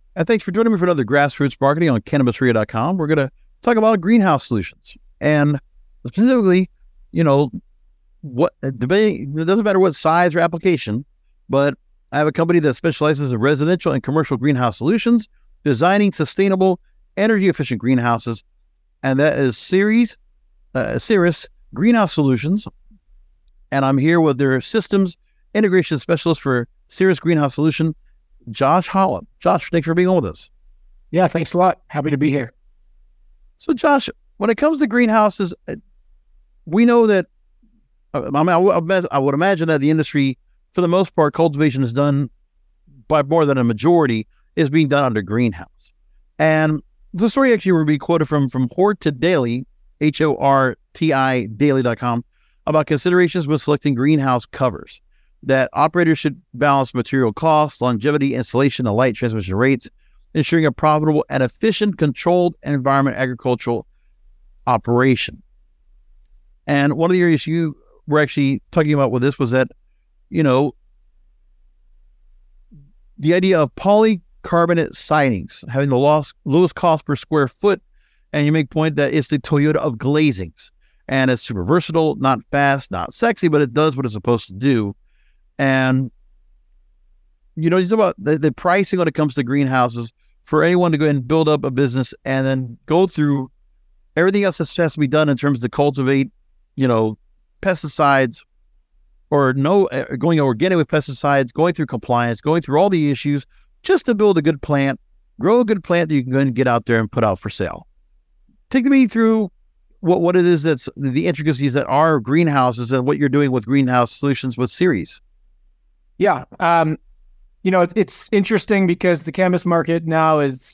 And thanks for joining me for another Grassroots Marketing on CannabisRio.com. We're going to talk about greenhouse solutions. And specifically, what debating, it doesn't matter what size or application, but I have a company that specializes in residential and commercial greenhouse solutions, designing sustainable, energy-efficient greenhouses. And that is Cirrus Greenhouse Solutions. And I'm here with their systems integration specialist for Cirrus Greenhouse Solution, Josh Holland. Josh, thanks for being on with us. Yeah, thanks a lot. Happy to be here. So, Josh, when it comes to greenhouses, we know that, I would imagine that the industry, for the most part, cultivation is done by more than a majority, is being done under greenhouse. And the story actually will be quoted from Horti Daily, HORTI daily.com, about considerations when selecting greenhouse covers, that operators should balance material costs, longevity, installation, and light transmission rates, ensuring a profitable and efficient controlled environment agricultural operation. And one of the areas you were actually talking about with this was that, the idea of polycarbonate sidings having the lowest cost per square foot, and you make point that it's the Toyota of glazings, and it's super versatile, not fast, not sexy, but it does what it's supposed to do. And, you talk about the pricing when it comes to greenhouses for anyone to go and build up a business and then go through everything else that has to be done in terms of cultivate, pesticides or going organic with pesticides, going through compliance, going through all the issues just to build a good plant, grow a good plant that you can go and get out there and put out for sale. Take me through what it is that's the intricacies that are greenhouses and what you're doing with Greenhouse Solutions with Cirrus. Yeah. It's interesting because the cannabis market now is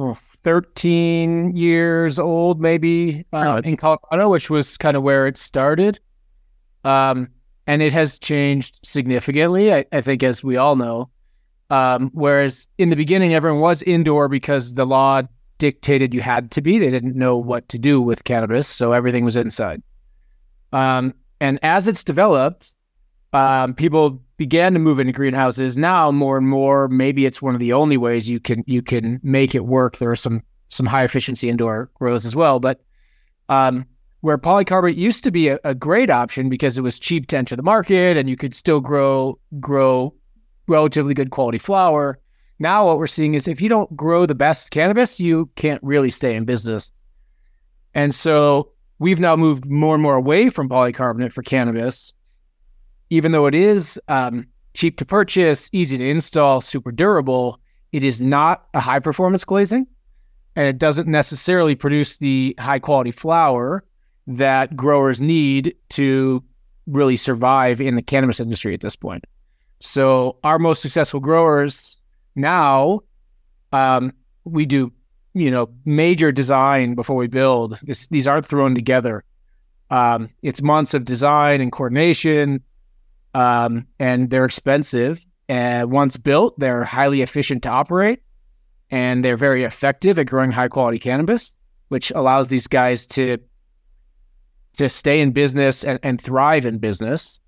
13 years old, maybe, in Colorado, which was kind of where it started. And it has changed significantly, I think, as we all know. Whereas in the beginning, everyone was indoor because the law dictated you had to be. They didn't know what to do with cannabis, so everything was inside. And as it's developed, people began to move into greenhouses. Now, more and more, maybe it's one of the only ways you can make it work. There are some high efficiency indoor grows as well, but where polycarbonate used to be a great option because it was cheap to enter the market and you could still grow relatively good quality flower. Now what we're seeing is if you don't grow the best cannabis, you can't really stay in business. And so we've now moved more and more away from polycarbonate for cannabis, even though it is cheap to purchase, easy to install, super durable. It is not a high performance glazing, and it doesn't necessarily produce the high quality flower that growers need to really survive in the cannabis industry at this point. So our most successful growers now, we do, major design before we build. These aren't thrown together. It's months of design and coordination, and they're expensive. And once built, they're highly efficient to operate, and they're very effective at growing high quality cannabis, which allows these guys to stay in business and thrive in business.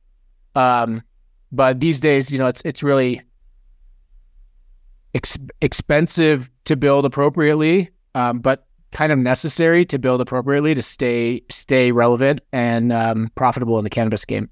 But these days, it's really expensive to build appropriately, but kind of necessary to build appropriately to stay relevant and profitable in the cannabis game.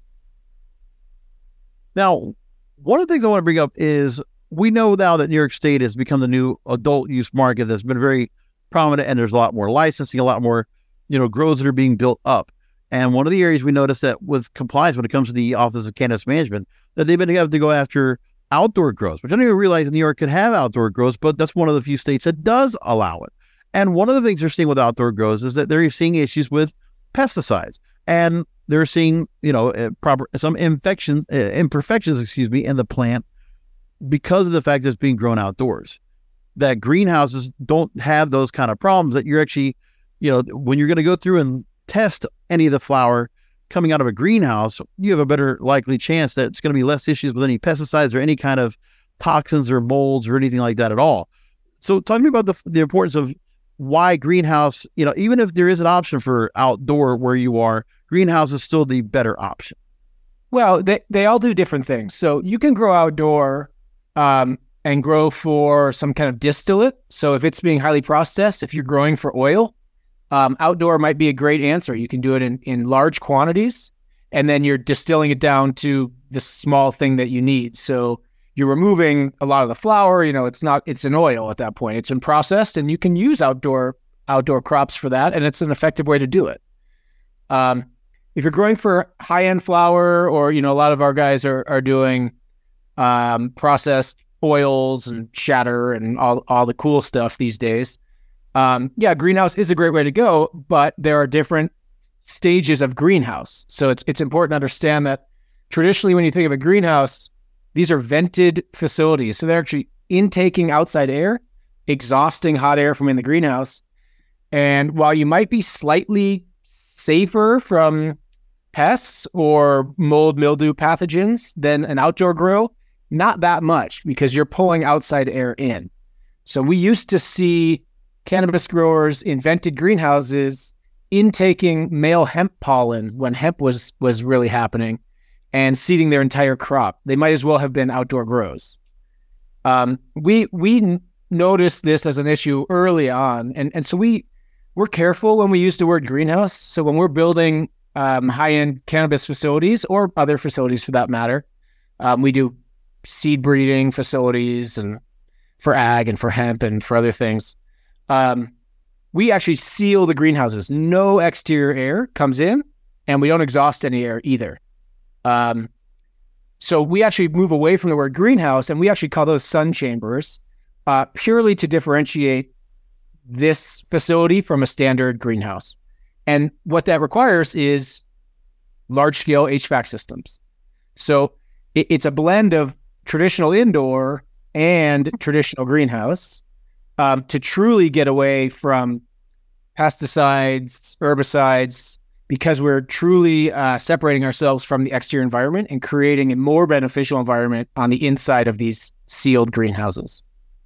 Now, one of the things I want to bring up is we know now that New York State has become the new adult use market that's been very prominent, and there's a lot more licensing, a lot more, grows that are being built up. And one of the areas we noticed that with compliance when it comes to the Office of Cannabis Management, that they've been able to go after outdoor grows, which I didn't even realize New York could have outdoor grows, but that's one of the few states that does allow it. And one of the things they're seeing with outdoor grows is that they're seeing issues with pesticides, and they're seeing, some imperfections, in the plant because of the fact that it's being grown outdoors. That greenhouses don't have those kind of problems, that you're actually, when you're going to go through and test any of the flower coming out of a greenhouse, you have a better likely chance that it's going to be less issues with any pesticides or any kind of toxins or molds or anything like that at all. So talk to me about the importance of why greenhouse, even if there is an option for outdoor where you are, greenhouse is still the better option. Well, they all do different things. So you can grow outdoor, and and grow for some kind of distillate. So if it's being highly processed, if you're growing for oil, outdoor might be a great answer. You can do it in large quantities, and then you're distilling it down to the small thing that you need. So you're removing a lot of the flour. It's an oil at that point. It's been processed, and you can use outdoor crops for that, and it's an effective way to do it. If you're growing for high-end flour, or a lot of our guys are doing processed oils and shatter and all the cool stuff these days. Greenhouse is a great way to go, but there are different stages of greenhouse. So it's important to understand that traditionally, when you think of a greenhouse, these are vented facilities. So they're actually intaking outside air, exhausting hot air from in the greenhouse. And while you might be slightly safer from pests or mold, mildew pathogens than an outdoor grow, not that much, because you're pulling outside air in. So we used to see cannabis growers in vented greenhouses intaking male hemp pollen when hemp was really happening and seeding their entire crop. They might as well have been outdoor grows. We noticed this as an issue early on, and so we're careful when we use the word greenhouse. So when we're building high-end cannabis facilities, or other facilities for that matter, we do seed breeding facilities and for ag and for hemp and for other things. We actually seal the greenhouses. No exterior air comes in, and we don't exhaust any air either. So we actually move away from the word greenhouse, and we actually call those sun chambers, purely to differentiate this facility from a standard greenhouse. And what that requires is large-scale HVAC systems. So it's a blend of traditional indoor and traditional greenhouse to truly get away from pesticides, herbicides, because we're truly separating ourselves from the exterior environment and creating a more beneficial environment on the inside of these sealed greenhouses.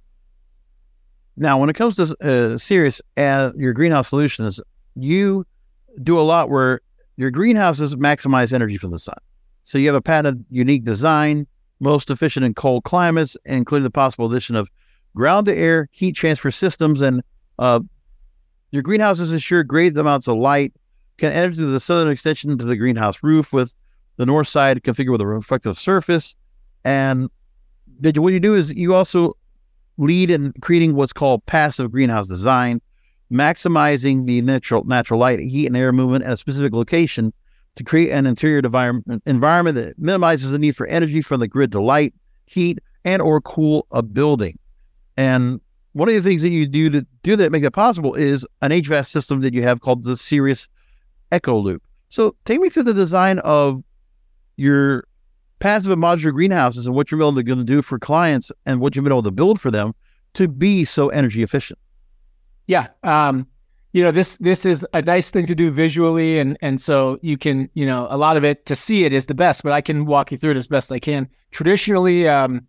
Now, when it comes to Sirius, your greenhouse solutions, you do a lot where your greenhouses maximize energy from the sun. So you have a patented, unique design, most efficient in cold climates, including the possible addition of ground-to-air heat transfer systems. And your greenhouses ensure great amounts of light, can enter through the southern extension to the greenhouse roof, with the north side configured with a reflective surface. And what you do is you also lead in creating what's called passive greenhouse design, maximizing the natural light, heat, and air movement at a specific location to create an interior environment that minimizes the need for energy from the grid to light, heat, and or cool a building. And one of the things that you do that make that possible is an HVAC system that you have called the Sirius EcoLoop. So take me through the design of your passive and modular greenhouses and what you're going to do for clients and what you've been able to build for them to be so energy efficient. Yeah. This is a nice thing to do visually. And so you can, a lot of it, to see it is the best, but I can walk you through it as best I can. Traditionally,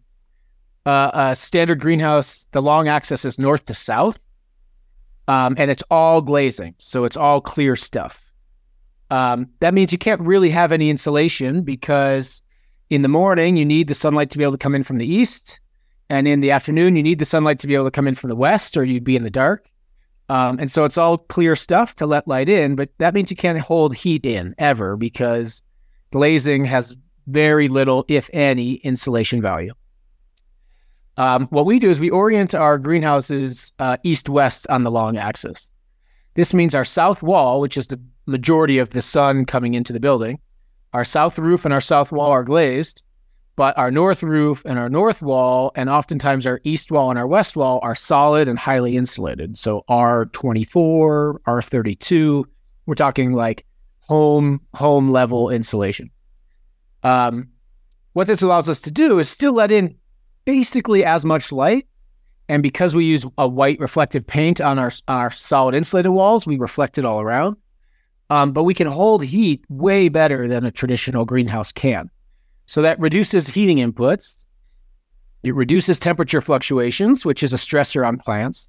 a standard greenhouse, the long axis is north to south, and it's all glazing. So it's all clear stuff. That means you can't really have any insulation, because in the morning, you need the sunlight to be able to come in from the east. And in the afternoon, you need the sunlight to be able to come in from the west, or you'd be in the dark. And so it's all clear stuff to let light in, but that means you can't hold heat in ever, because glazing has very little, if any, insulation value. What we do is we orient our greenhouses east-west on the long axis. This means our south wall, which is the majority of the sun coming into the building, our south roof and our south wall are glazed, but our north roof and our north wall, and oftentimes our east wall and our west wall, are solid and highly insulated. So R24, R32, we're talking like home level insulation. What this allows us to do is still let in basically as much light. And because we use a white reflective paint on our solid insulated walls, we reflect it all around. But we can hold heat way better than a traditional greenhouse can. So that reduces heating inputs. It reduces temperature fluctuations, which is a stressor on plants.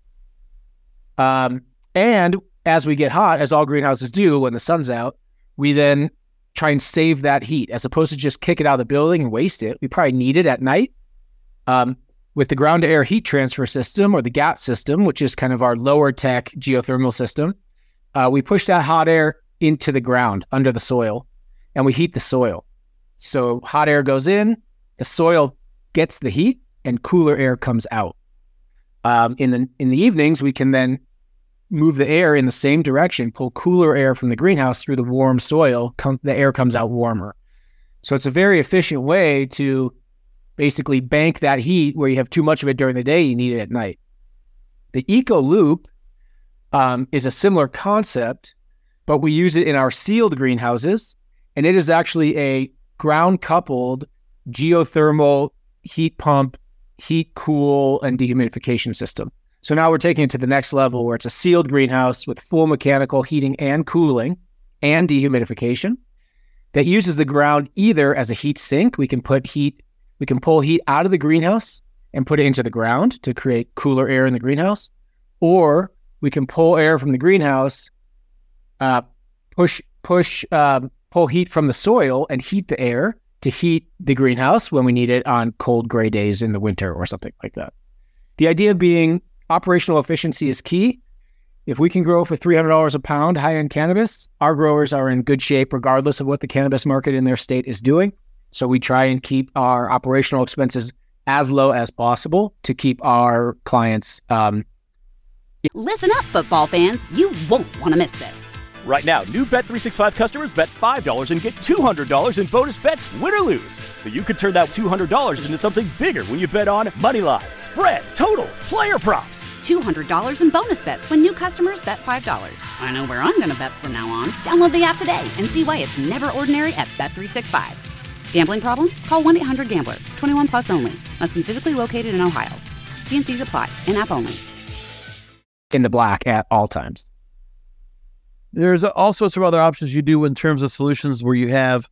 And as we get hot, as all greenhouses do when the sun's out, we then try and save that heat as opposed to just kick it out of the building and waste it. We probably need it at night. with the ground to air heat transfer system, or the GAT system, which is kind of our lower tech geothermal system, we push that hot air into the ground under the soil, and we heat the soil. So hot air goes in, the soil gets the heat, and cooler air comes out. In the evenings, we can then move the air in the same direction, pull cooler air from the greenhouse through the warm soil. The air comes out warmer. So it's a very efficient way to basically bank that heat where you have too much of it during the day, you need it at night. The Eco Loop is a similar concept, but we use it in our sealed greenhouses, and it is actually a ground-coupled geothermal heat pump, heat, cool, and dehumidification system. So now we're taking it to the next level where it's a sealed greenhouse with full mechanical heating and cooling and dehumidification that uses the ground either as a heat sink. We can pull heat out of the greenhouse and put it into the ground to create cooler air in the greenhouse, or we can pull air from the greenhouse, pull heat from the soil and heat the air to heat the greenhouse when we need it on cold, gray days in the winter or something like that. The idea being operational efficiency is key. If we can grow for $300 a pound high-end cannabis, our growers are in good shape regardless of what the cannabis market in their state is doing. So we try and keep our operational expenses as low as possible to keep our clients. Listen up, football fans. You won't want to miss this. Right now, new Bet365 customers bet $5 and get $200 in bonus bets, win or lose. So you could turn that $200 into something bigger when you bet on moneyline, spread, totals, player props. $200 in bonus bets when new customers bet $5. I know where I'm going to bet from now on. Download the app today and see why it's never ordinary at Bet365. Gambling problem? Call 1-800-GAMBLER. 21 plus only. Must be physically located in Ohio. T&Cs apply. In-app only. In the black at all times. There's all sorts of other options you do in terms of solutions where you have,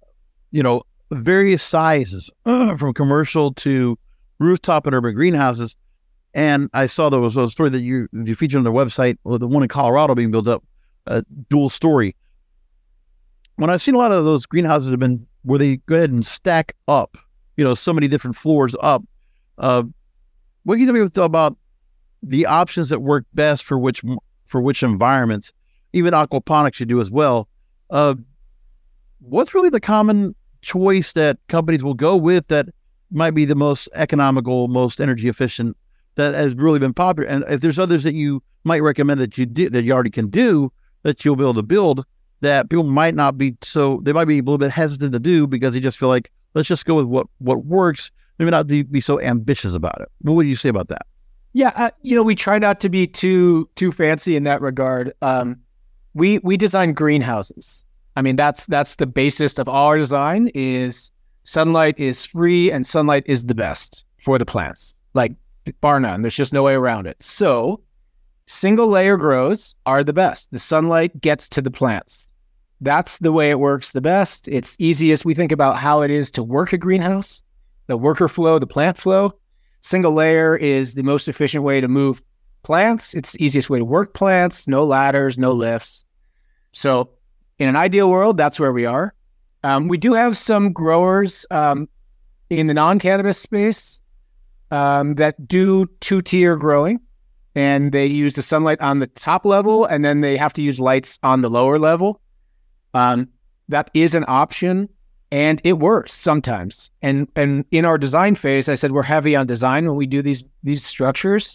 various sizes from commercial to rooftop and urban greenhouses. And I saw there was a story that you featured on their website, or the one in Colorado being built up, dual story. When I've seen a lot of those greenhouses have been where they go ahead and stack up, so many different floors up. What can you tell me about the options that work best for which environments? Even aquaponics you do as well. What's really the common choice that companies will go with that might be the most economical, most energy efficient, that has really been popular? And if there's others that you might recommend that you already can do, that you'll be able to build, that people might not be they might be a little bit hesitant to do because they just feel like, let's just go with what works, maybe not be so ambitious about it. What would you say about that? Yeah, we try not to be too fancy in that regard. We design greenhouses. I mean, that's the basis of our design. Is sunlight is free and sunlight is the best for the plants, like bar none. There's just no way around it. So single layer grows are the best. The sunlight gets to the plants. That's the way it works the best. It's easiest. We think about how it is to work a greenhouse, the worker flow, the plant flow. Single layer is the most efficient way to move plants. It's the easiest way to work plants, no ladders, no lifts. So in an ideal world, that's where we are. We do have some growers in the non-cannabis space that do two-tier growing, and they use the sunlight on the top level, and then they have to use lights on the lower level. That is an option, and it works sometimes. And in our design phase, I said we're heavy on design when we do these structures.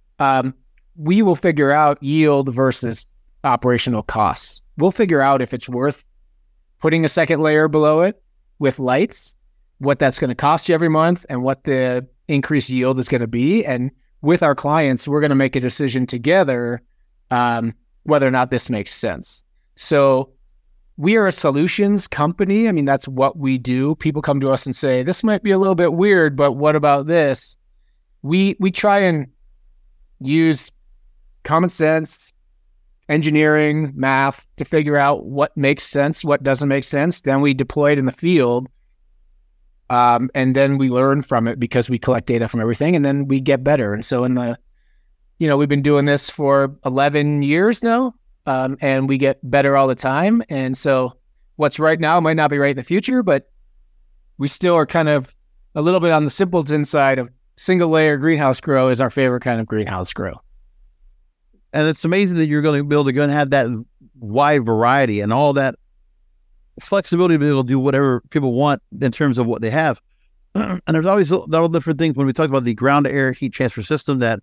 We will figure out yield versus operational costs. We'll figure out if it's worth putting a second layer below it with lights, what that's going to cost you every month, and what the increased yield is going to be. And with our clients, we're going to make a decision together whether or not this makes sense. So we are a solutions company. I mean, that's what we do. People come to us and say, this might be a little bit weird, but what about this? We try and use common sense, engineering, math to figure out what makes sense, what doesn't make sense. Then we deploy it in the field. And then we learn from it because we collect data from everything, and then we get better. And so we've been doing this for 11 years now, and we get better all the time. And so what's right now might not be right in the future, but we still are kind of a little bit on the simpleton side of single layer greenhouse grow is our favorite kind of greenhouse grow. And it's amazing that you're going to be able to go and have that wide variety and all that flexibility to be able to do whatever people want in terms of what they have. And there's always all different things. When we talked about the ground to air heat transfer system that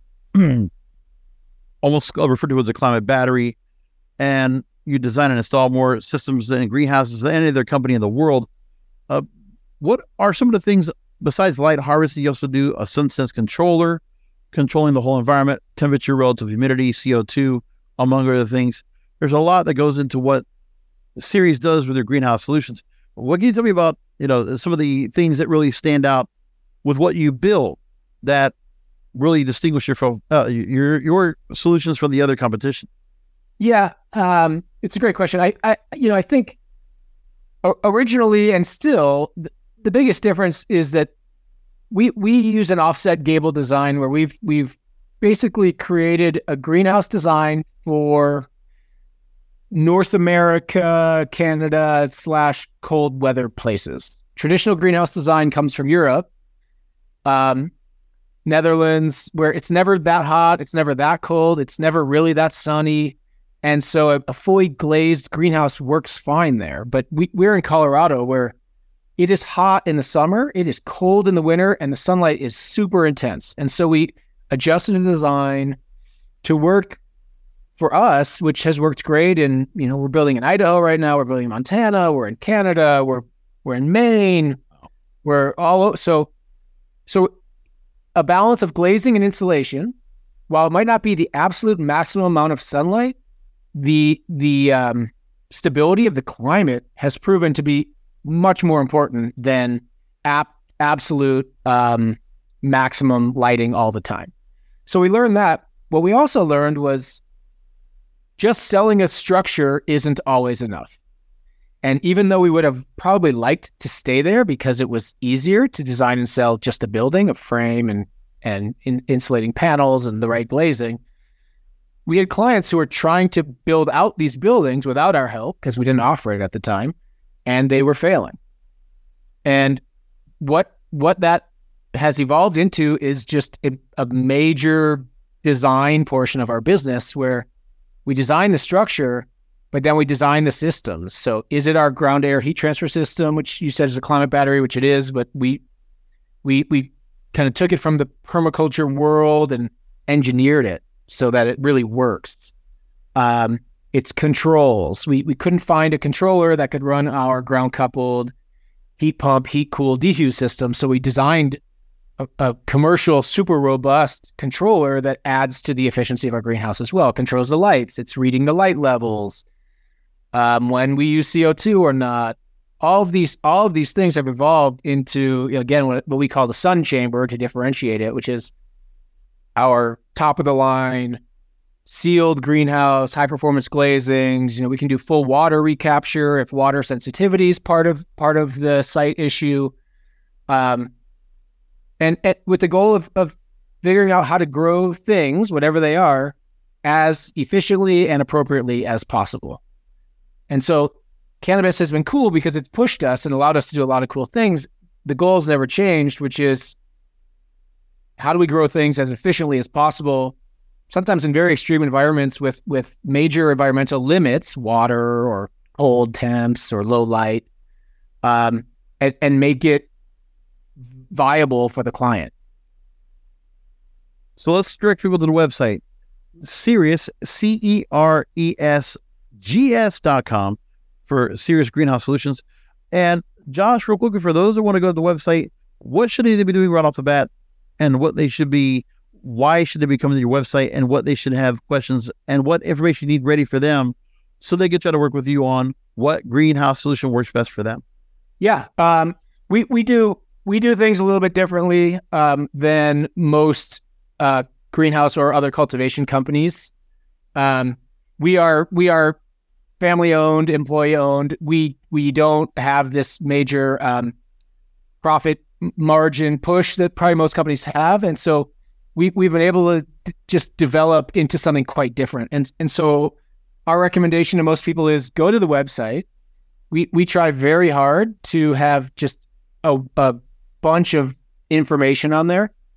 almost referred to as a climate battery, and you design and install more systems in greenhouses than any other company in the world. What are some of the things besides light harvesting? You also do a SunSense controller, controlling the whole environment, temperature, relative humidity, CO2, among other things. There's a lot that goes into what Ceres does with their greenhouse solutions. What can you tell me about, some of the things that really stand out with what you build that really distinguish your solutions from the other competition? Yeah, it's a great question. I think originally and still the biggest difference is that we use an offset gable design where we've basically created a greenhouse design for North America, Canada / cold weather places. Traditional greenhouse design comes from Europe, Netherlands, where it's never that hot, it's never that cold, it's never really that sunny. And so a fully glazed greenhouse works fine there. But we're in Colorado where it is hot in the summer, it is cold in the winter, and the sunlight is super intense. And so we adjusted the design to work for us, which has worked great. And, we're building in Idaho right now, we're building in Montana, we're in Canada, we're in Maine, we're all over. So a balance of glazing and insulation, while it might not be the absolute maximum amount of sunlight, the stability of the climate has proven to be much more important than absolute maximum lighting all the time. So we learned that. What we also learned was just selling a structure isn't always enough. And even though we would have probably liked to stay there because it was easier to design and sell just a building, a frame and insulating panels and the right glazing, we had clients who were trying to build out these buildings without our help because we didn't offer it at the time, and they were failing. And what that has evolved into is just a major design portion of our business where we design the structure, but then we design the systems. So is it our ground air heat transfer system, which you said is a climate battery, which it is, but we kind of took it from the permaculture world and engineered it so that it really works. It's controls. We couldn't find a controller that could run our ground coupled heat pump, heat cool dehume system. So we designed a commercial, super robust controller that adds to the efficiency of our greenhouse as well. It controls the lights. It's reading the light levels, when we use CO2 or not. All of these things have evolved into, again, what we call the sun chamber to differentiate it, which is our top of the line sealed greenhouse, high performance glazings. We can do full water recapture if water sensitivity is part of the site issue. And with the goal of figuring out how to grow things, whatever they are, as efficiently and appropriately as possible. And so cannabis has been cool because it's pushed us and allowed us to do a lot of cool things. The goal's never changed, which is how do we grow things as efficiently as possible, sometimes in very extreme environments with major environmental limits, water or cold temps or low light, and make it viable for the client. So let's direct people to the website, Ceres, CERESGS.com for Ceres Greenhouse Solutions. And Josh, real quickly, for those that want to go to the website, what should they be doing right off the bat, and why should they be coming to your website, and what they should have questions and what information you need ready for them so they can try to work with you on what greenhouse solution works best for them? Yeah. We do things a little bit differently than most greenhouse or other cultivation companies. We are family owned, employee owned. We don't have this major profit margin push that probably most companies have, and so we've been able to just develop into something quite different. And so our recommendation to most people is go to the website. We try very hard to have just a bunch of information on there.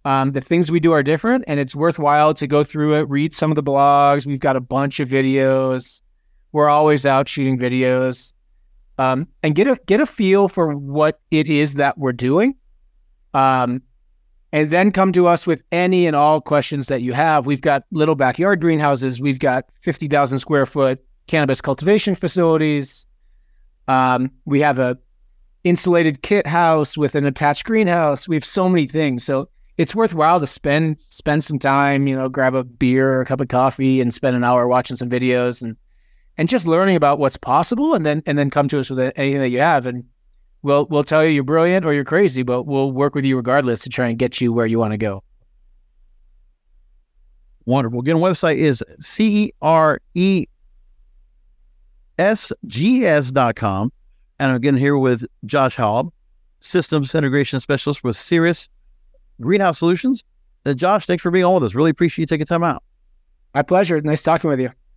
The things we do are different, and it's worthwhile to go through it, read some of the blogs. We've got a bunch of videos. We're always out shooting videos, and get a feel for what it is that we're doing, and then come to us with any and all questions that you have. We've got little backyard greenhouses. We've got 50,000 square foot cannabis cultivation facilities. We have a insulated kit house with an attached greenhouse. We have so many things. So it's worthwhile to spend some time, grab a beer or a cup of coffee and spend an hour watching some videos and just learning about what's possible, and then come to us with anything that you have. And we'll tell you you're brilliant or you're crazy, but we'll work with you regardless to try and get you where you want to go. Wonderful. Again, website is CERESGS.com. And again, here with Josh Halb, Systems Integration Specialist with Ceres Greenhouse Solutions. And Josh, thanks for being on with us. Really appreciate you taking time out. My pleasure. Nice talking with you.